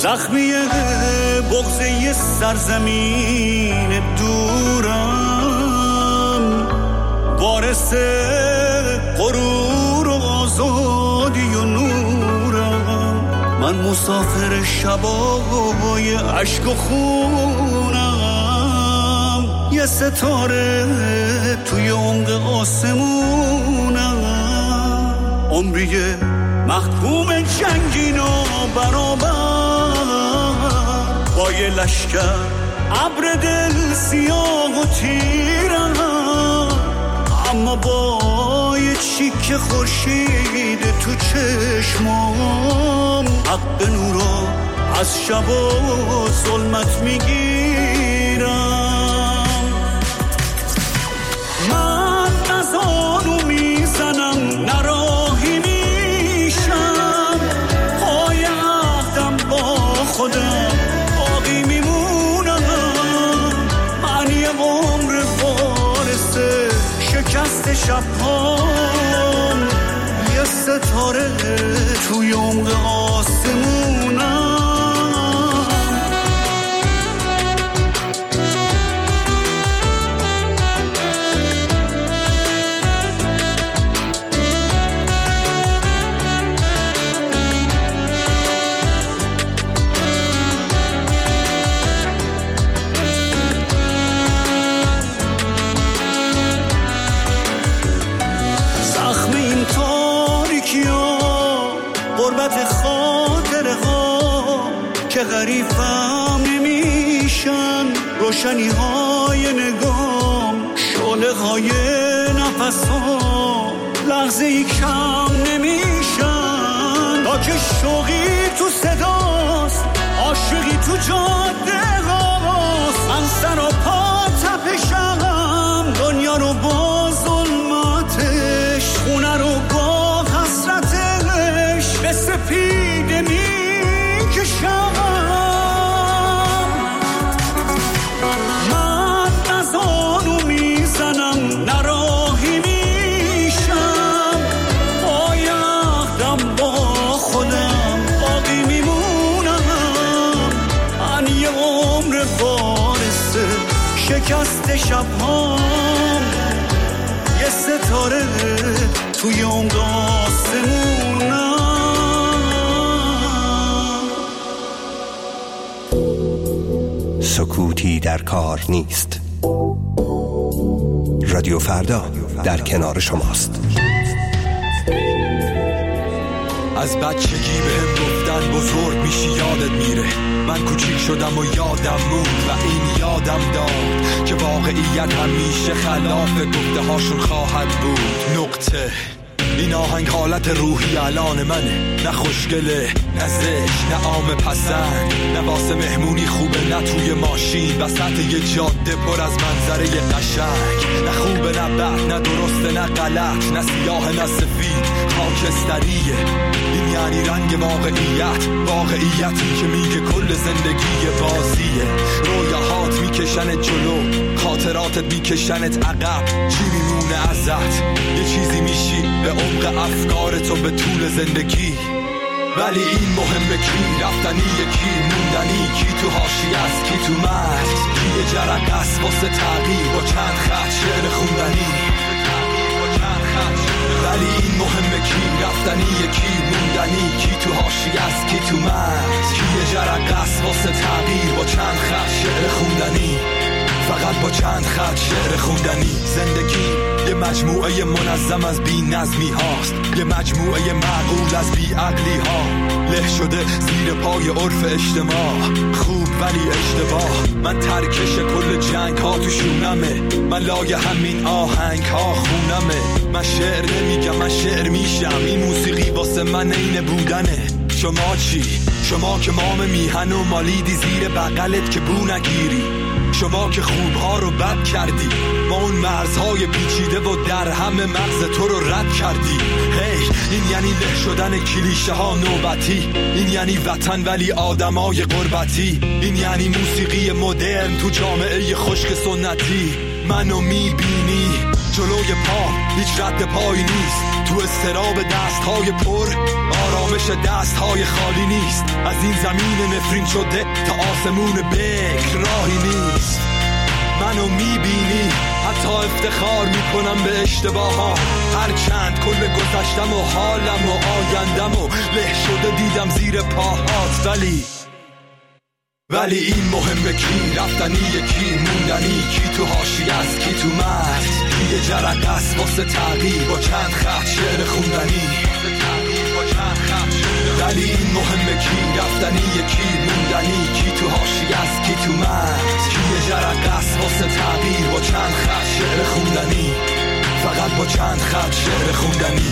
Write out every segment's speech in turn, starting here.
زخمی بغضه سرزمین دورم، وارث غرور و آزادی و نورم. من مسافر شبای عشق و خونم، یه ستاره توی عمق آسمونم. عمری محکوم جنگین و برابر با یه لشکر ابر دل سیاه و تیرم، اما با یه چیک خورشید تو چشمام حق نورا از شب و ظلمت میگیرم. من نزانو میزنم نراهی میشم، پای عهدم با خودم باقی میمونم. من یه عمر وارث شکست شبهام، یه ستاره توی عمق آسمونم. که غریبم نمیشن روشنی های نگام، شعله های نفسام لحظه ای کم نمیشن. تا که شوقی تو صداست، عاشقی تو جاده هاست، من سر و پا تپشم، دنیا رو با ظلمتش، خونه رو با حسرتش به سپیده میکشم. من نزانو میزنم نراهی میشم، پای عهدم با خودم باقی میمونم. من یه عمر وارث شکست شبهام، یه ستاره توی عمق آسمونم. سکوتی در کار نیست. رادیو فردا در کنار شماست. از بچگی بهم گفتن بزرگ میشی یادت میره، من کوچیک شدم و یادم موند و این یادم داد که واقعیت همیشه خلاف گفته هاشون خواهد بود. نقطه. این آهنگ حالت روحی الان منه، نه خوشگله نه زشت نه عام پسند، نه واسه مهمونی خوبه نه توی ماشین وسط یه جاده پر از منظره قشنگ، نه خوبه نه بد نه درسته نه غلط، نه سیاه نه سفید خاکستریه. این یعنی رنگ واقعیتی که میگه کل زندگی بازیه. رویاهات میکشنت جلو، خاطراتت میکشنت عقب، چی میمونه ازت؟ یه چیزی میشی به عمق افکارتو به طول زندگی. ولی این مهمه کی رفتنی، کی موندنی، کی تو حاشیه است کی تو مرز، کی یه جرقه است واسه تغییر با چند خط شعر خوندنی. ولی این مهمه کی رفتنی، کی موندنی، کی تو حاشیه است کی تو مرز، کی یه جرقه است واسه تغییر با چند خط شعر خوندنی. فقط با چند خط شعر خوندنی. زندگی یه مجموعه منظم از بی نظمی هاست، یه مجموعه معقول از بی عقلی ها، له شده زیر پای عرف اجتماع. خوب ولی اشتباه. من ترکش کل جنگ ها تو شونمه، من لای همین آهنگ ها خونمه. من شعر نمیگم من شعر میشم، این موسیقی واسه من عین بودنه. شما چی؟ شما که مام میهن و مالیدی زیر بغلت که بو نگیری، شما که خوبها رو بد کردی، ما اون مرزهای پیچیده و در همه مغز تو رو رد کردی. این یعنی له شدن کلیشه ها نوبتی، این یعنی وطن ولی آدمای غربتی، این یعنی موسیقی مدرن تو جامعه خشک سنتی. منو میبینی جلوی پا هیچ رد پایی نیست، تو استراب دستهای پر آرام آرامش دست‌های خالی نیست. از این زمین نفرین شده تا آسمون بکر راهی نیست. منو میبینی حتی افتخار میکنم به اشتباهام، هرچند کل گذشتم و حالم و آیندم و له شده دیدم زیر پاهات. ولی این مهمه کی رفتنی، کی موندنی، کی تو حاشیه است کی تو مرز، کی یه جرقه است واسه تغییر با چند خط شعر خوندنی. ولی این مهمه کی رفتنی، کی موندنی، کی تو حاشیه است کی تو مرز، کی یه جرقه است واسه تغییر با چند خط شعر خوندنی، فقط با چند خط شعر خوندنی.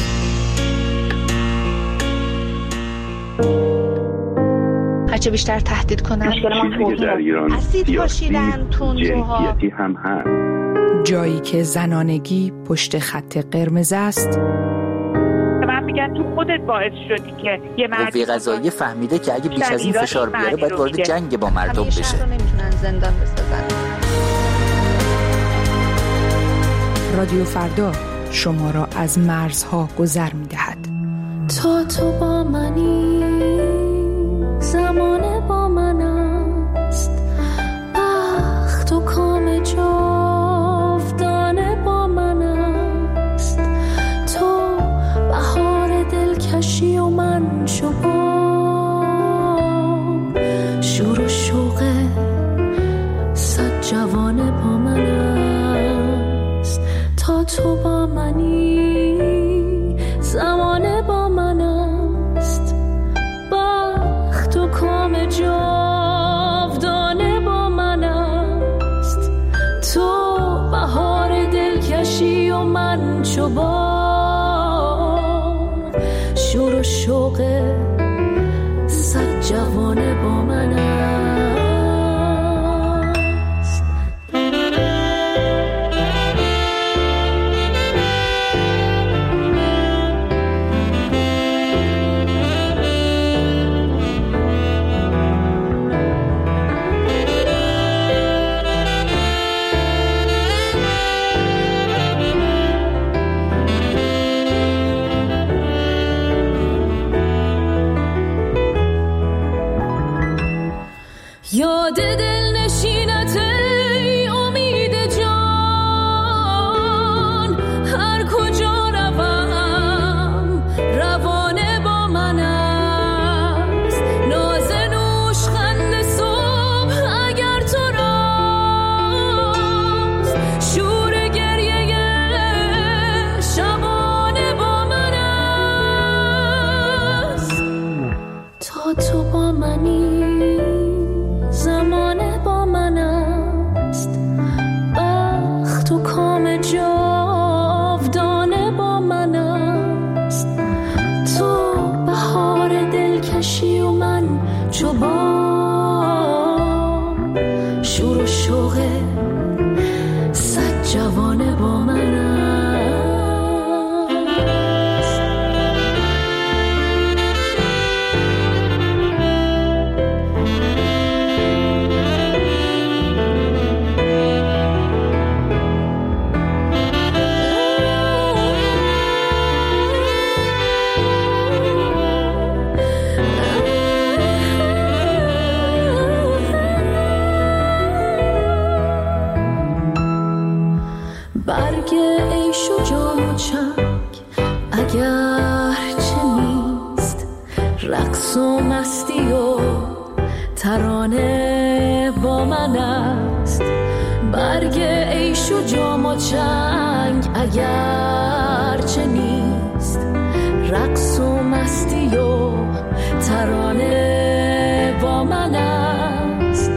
هرچه بیشتر تهدید کنن چیزی که در ایران سیاسی جنسیتی هم هست. جایی که زنانگی پشت خط قرمز است. من میگن تو خودت باعث شدی که یه قوه قضاییه فهمیده که اگه بیش از این فشار بیاره باید وارد جنگ با مردم بشه. همیشه رو نمیتونن زندان بسازن. رادیو فردا شما را از مرزها گذر میدهد. تو با منی، زمانه با من است، بخت و کام جاودانه با من است. تو بهار دلکشی و من شباب، شور و شوق صد جوانه با من است. تا تو با منی، زمانه با من است، بخت و کام جاودانه با من است. تو بهار دلکشی و من چوبان، شور و شوق صد جوانه با من است. یاد دل نشینت ای امید جان، هر کجا روم روانه با من است. ناز نوش خند صبح اگر تو راست، شور گریه شبانه با من است. تا تو با منی، زمانه با من است، بخت و کام جاودانه با من است. تو بهار دلکشی و من چوبان، شور و شوق صد جوانه با من است. برگ عیش و جام و چنگ اگر چه نیست، رقص و مستی و ترانه با من است. برگ عیش و جام و چنگ اگر چه نیست، رقص و مستی و ترانه با من است.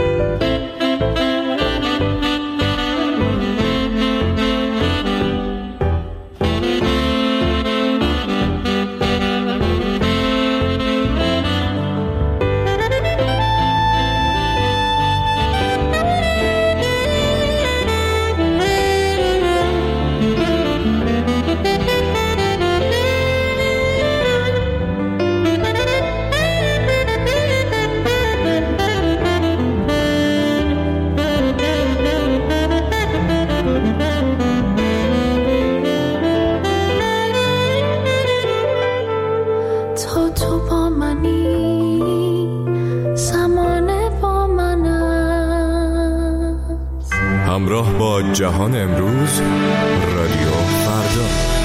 تو با منی، زمانه با من است. همراه با جهان امروز، رادیو فردا.